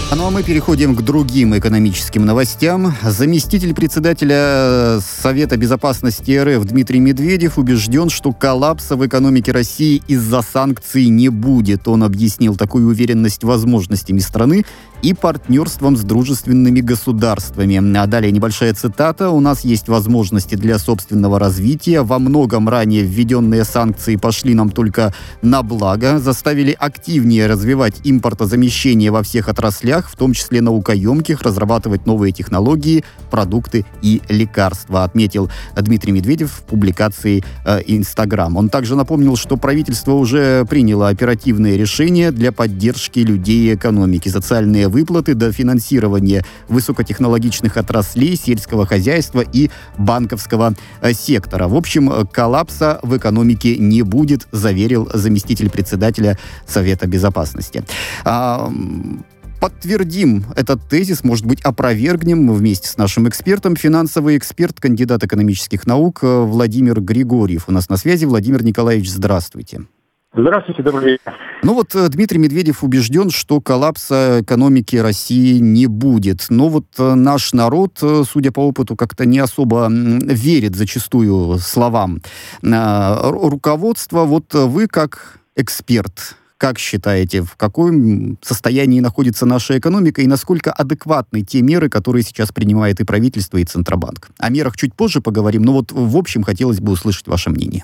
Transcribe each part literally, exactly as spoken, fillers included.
Ну а мы переходим к другим экономическим новостям. Заместитель председателя Совета безопасности РФ Дмитрий Медведев убежден, что коллапса в экономике России из-за санкций не будет. Он объяснил такую уверенность возможностями страны и партнерством с дружественными государствами. А далее небольшая цитата. «У нас есть возможности для собственного развития. Во многом ранее введенные санкции пошли нам только на благо, заставили активнее развивать импортозамещение во всех отраслях, в том числе наукоемких, разрабатывать новые технологии, продукты и лекарства», отметил Дмитрий Медведев в публикации Инстаграм. Он также напомнил, что правительство уже приняло оперативные решения для поддержки людей и экономики. Социальные выплаты, дофинансирование высокотехнологичных отраслей, сельского хозяйства и банковского сектора. В общем, коллапса в экономике не будет, заверил заместитель председателя Совета безопасности. А, Подтвердим этот тезис, может быть, опровергнем вместе с нашим экспертом. Финансовый эксперт, кандидат экономических наук Владимир Григорьев у нас на связи. Владимир Николаевич, здравствуйте. Здравствуйте, добрый день. Ну вот Дмитрий Медведев убежден, что коллапса экономики России не будет. Но вот наш народ, судя по опыту, как-то не особо верит зачастую словам руководства. Вот вы как эксперт, как считаете, в каком состоянии находится наша экономика и насколько адекватны те меры, которые сейчас принимает и правительство, и Центробанк? О мерах чуть позже поговорим, но вот в общем хотелось бы услышать ваше мнение.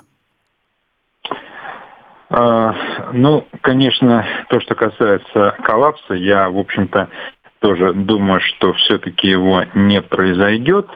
А, ну, конечно, то, что касается коллапса, я, в общем-то, тоже думаю, что все-таки его не произойдет.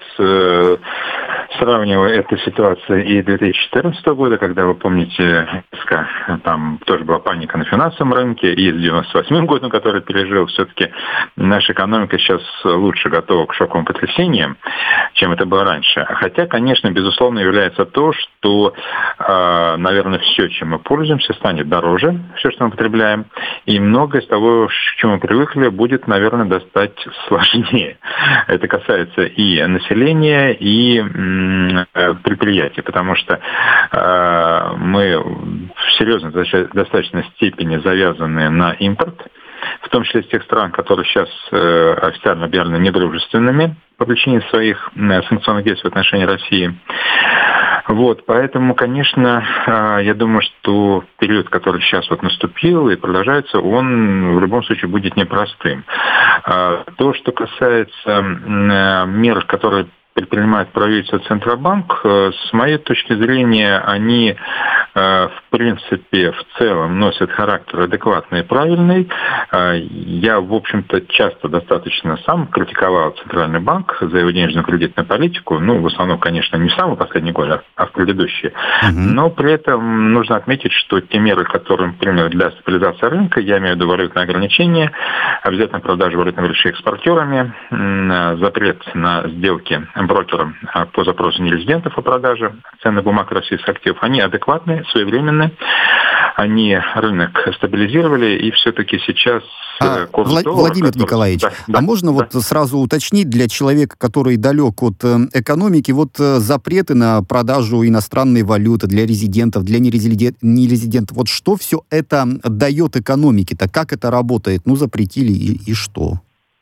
Сравнивая эту ситуацию и две тысячи четырнадцатого года, когда, вы помните, там тоже была паника на финансовом рынке, и с девяносто восьмым годом, который пережил, все-таки наша экономика сейчас лучше готова к шоковым потрясениям, чем это было раньше. Хотя, конечно, безусловно, является то, что, наверное, все, чем мы пользуемся, станет дороже, все, что мы потребляем, и многое из того, к чему мы привыкли, будет, наверное, достать сложнее. Это касается и населения, и предприятий, потому что э, мы в серьезной достаточно степени завязаны на импорт, в том числе из тех стран, которые сейчас э, официально объявлены недружественными по причине своих э, санкционных действий в отношении России. Вот, поэтому, конечно, э, я думаю, что период, который сейчас вот наступил и продолжается, он в любом случае будет непростым. Э, то, что касается э, мер, которые предпринимает правительство, Центробанк, с моей точки зрения, они, в принципе, в целом носят характер адекватный и правильный. Я, в общем-то, часто достаточно сам критиковал Центральный банк за его денежно-кредитную политику. Ну, в основном, конечно, не в самый последний год, а в предыдущие. Uh-huh. Но при этом нужно отметить, что те меры, которые приняли для стабилизации рынка, я имею в виду валютные ограничения, обязательно продажу валютных вещей экспортерами, запрет на сделки брокерам по запросу нерезидентов о продаже ценных бумаг российских активов, они адекватные, своевременные, они рынок стабилизировали, и все-таки сейчас... А, Влад... доллара, Владимир который... Николаевич, да, а да, можно да. вот сразу уточнить для человека, который далек от э, экономики, вот э, запреты на продажу иностранной валюты для резидентов, для нерезидент... нерезидентов, вот что все это дает экономике-то, как это работает? Ну, запретили и, и что?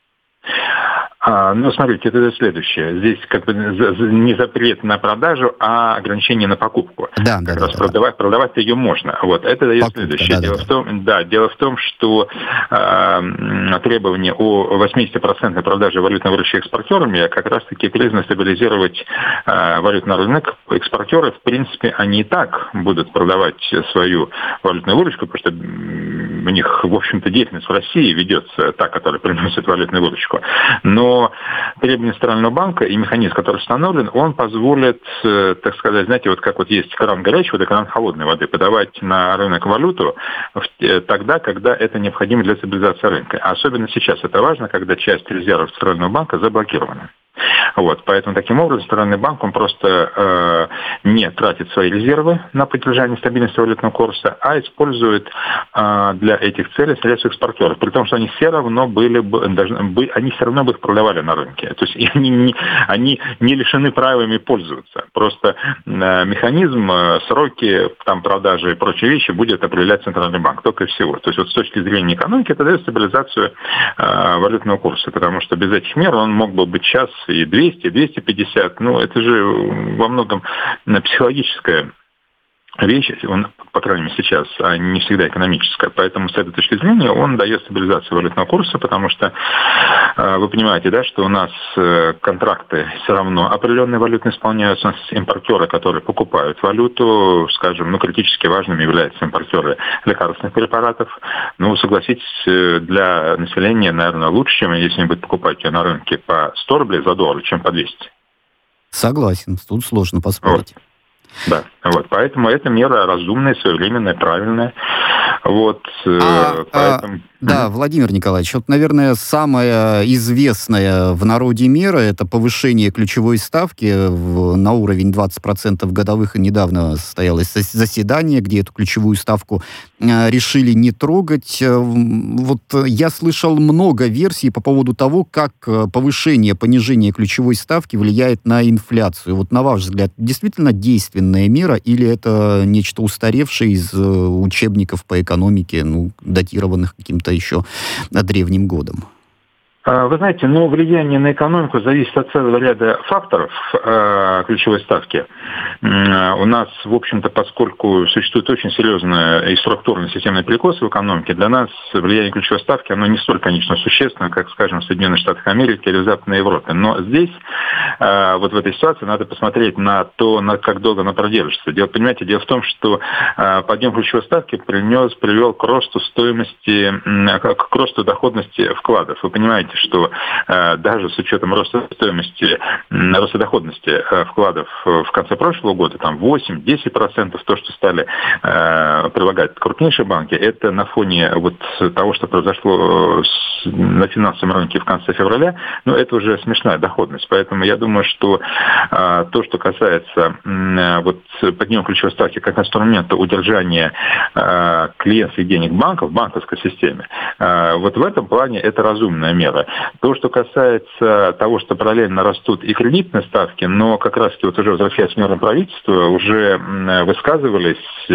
А, ну, смотрите, это следующее. Здесь как бы не запрет на продажу, а ограничение на покупку. Да, да, как да, раз да, продавать, да. продавать ее можно. Вот, это дает покупка, следующее. Да, дело, да, в том, да, дело в том, что э, требование о восемьдесят процентов продажи валютных вещей экспортерами как раз-таки призвано стабилизировать э, валютный рынок. Экспортеры, в принципе, они и так будут продавать свою валютную выручку, потому что у них, в общем-то, деятельность в России ведется та, которая приносит валютную выручку. Но Но требования Центрального банка и механизм, который установлен, он позволит, так сказать, знаете, вот как вот есть кран горячей воды, кран холодной воды, подавать на рынок валюту тогда, когда это необходимо для стабилизации рынка. Особенно сейчас это важно, когда часть резервов Центрального банка заблокирована. Вот, поэтому таким образом Центральный банк, он просто э, не тратит свои резервы на поддержание стабильности валютного курса, а использует э, для этих целей средства экспортеров, при том, что они все равно были бы, должны, бы, они все равно бы их продавали на рынке. То есть они не, они не лишены правами пользоваться. Просто э, механизм, э, сроки там, продажи и прочие вещи будет определять Центральный банк, только и всего. То есть вот с точки зрения экономики это дает стабилизацию э, валютного курса, потому что без этих мер он мог бы быть сейчас и двести, двести пятьдесят. Ну, это же во многом психологическая вещь, он, по крайней мере, сейчас, а не всегда экономическая. Поэтому с этой точки зрения он дает стабилизацию валютного курса, потому что вы понимаете, да, что у нас контракты все равно определенные валютные исполняются. У нас импортеры, которые покупают валюту, скажем, ну, критически важными являются импортеры лекарственных препаратов. Ну, согласитесь, для населения, наверное, лучше, чем если они будут покупать ее на рынке по сто рублей за доллар, чем по двести. Согласен, тут сложно поспорить. Вот. Да, вот, поэтому эта мера разумная, своевременная, правильная. Вот, а, поэтому... а, да, Владимир Николаевич, вот, наверное, самая известная в народе мера — это повышение ключевой ставки в, на уровень двадцать процентов годовых. И недавно состоялось заседание, где эту ключевую ставку э, решили не трогать. Вот я слышал много версий по поводу того, как повышение, понижение ключевой ставки влияет на инфляцию. Вот на ваш взгляд, действительно действенная мера или это нечто устаревшее из учебников по экономике, ну, датированных каким-то еще древним годом? Вы знаете, ну, влияние на экономику зависит от целого ряда факторов э, ключевой ставки. Э, у нас, в общем-то, поскольку существует очень серьезная и структурная системная перекос в экономике, для нас влияние ключевой ставки, оно не столь, конечно, существенно, как, скажем, в Соединенных Штатах Америки или в Западной Европе. Но здесь, э, вот в этой ситуации, надо посмотреть на то, на как долго она продержится. Дело, понимаете, дело в том, что э, подъем ключевой ставки принес, привел к росту стоимости, э, к росту доходности вкладов. Вы понимаете, что э, даже с учетом роста стоимости, э, роста доходности э, вкладов в конце прошлого года, там восемь-десять процентов, то, что стали э, прилагать крупнейшие банки, это на фоне вот того, что произошло с, на финансовом рынке в конце февраля, ну, это уже смешная доходность. Поэтому я думаю, что э, то, что касается э, вот подъема ключевой ставки как инструмента удержания э, клиентских денег банков в банковской системе, э, вот в этом плане это разумная мера. То, что касается того, что параллельно растут и кредитные ставки, но как раз-таки вот уже возвращаясь к мерам правительства, уже высказывались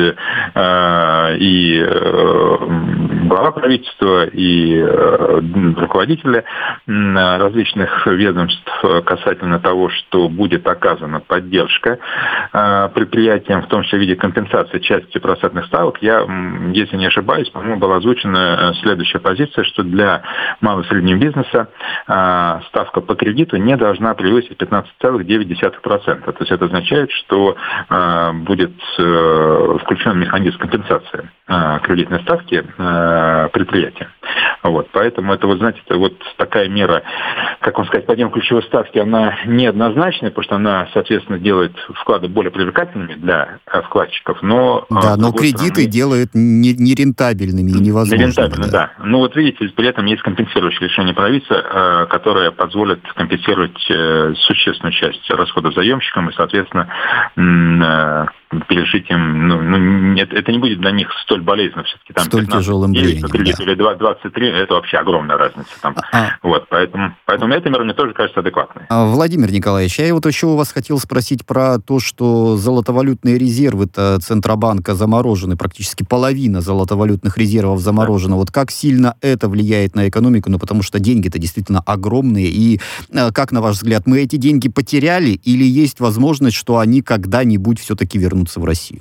э, и э, глава правительства, и э, руководители различных ведомств касательно того, что будет оказана поддержка э, предприятиям, в том числе в виде компенсации части процентных ставок. Я, если не ошибаюсь, по-моему, была озвучена следующая позиция, что для малого и среднего бизнеса ставка по кредиту не должна превысить пятнадцать целых девять десятых процента. То есть это означает, что э, будет э, включен механизм компенсации э, кредитной ставки э, предприятия. Вот. Поэтому это, вот, знаете, это вот такая мера, как вам сказать, подъем ключевой ставки, она неоднозначная, потому что она, соответственно, делает вклады более привлекательными для вкладчиков, но... Да, но кредиты стороны, делает нерентабельными и невозможными. Нерентабельно, да. да. Ну вот видите, при этом есть компенсирующие решения правительства, которые позволят компенсировать существенную часть расходов заемщикам и, соответственно, пережить им, ну, ну, это, это не будет для них столь болезненно, все-таки там столь тяжелым бременем, кредит, да. Или двадцать три, это вообще огромная разница там. А, вот, поэтому, поэтому эта мера мне тоже кажется адекватной. Владимир Николаевич, я вот еще у вас хотел спросить про то, что золотовалютные резервы-то Центробанка заморожены, практически половина золотовалютных резервов заморожена. Да. Вот как сильно это влияет на экономику? Ну, потому что деньги-то действительно огромные. И как, на ваш взгляд, мы эти деньги потеряли или есть возможность, что они когда-нибудь все-таки вернутся в Россию?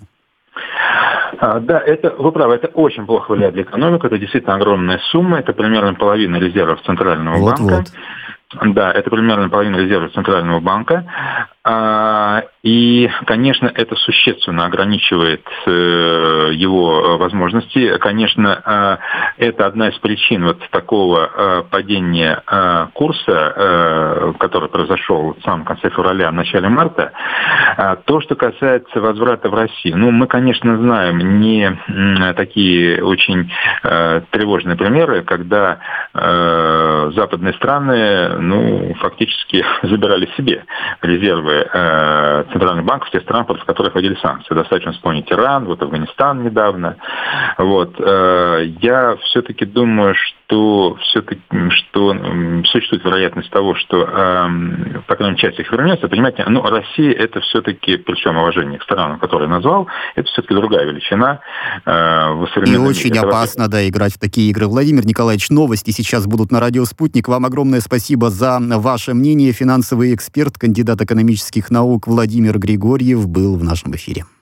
Да, это, вы правы, это очень плохо влияет для экономики, это действительно огромная сумма, это примерно половина резервов Центрального вот, банка. Вот. Да, это примерно половина резервов Центрального банка. И, конечно, это существенно ограничивает его возможности. Конечно, это одна из причин вот такого падения курса, который произошел в самом конце февраля, в начале марта. То, что касается возврата в Россию, ну, мы, конечно, знаем не такие очень тревожные примеры, когда западные страны, ну, фактически забирали себе резервы центральных банков тех стран, против которых вводили санкции. Достаточно вспомнить Иран, вот Афганистан недавно. Вот. Я все-таки думаю, что все-таки что существует вероятность того, что, по крайней мере, часть их вернется. Понимаете, ну, Россия это все-таки, при всем уважении к странам, которые я назвал, это все-таки другая величина. И очень это опасно, да, играть в такие игры. Владимир Николаевич, новости сейчас будут на радио «Спутник». Вам огромное спасибо за ваше мнение. Финансовый эксперт, кандидат экономических наук Владимир Григорьев был в нашем эфире.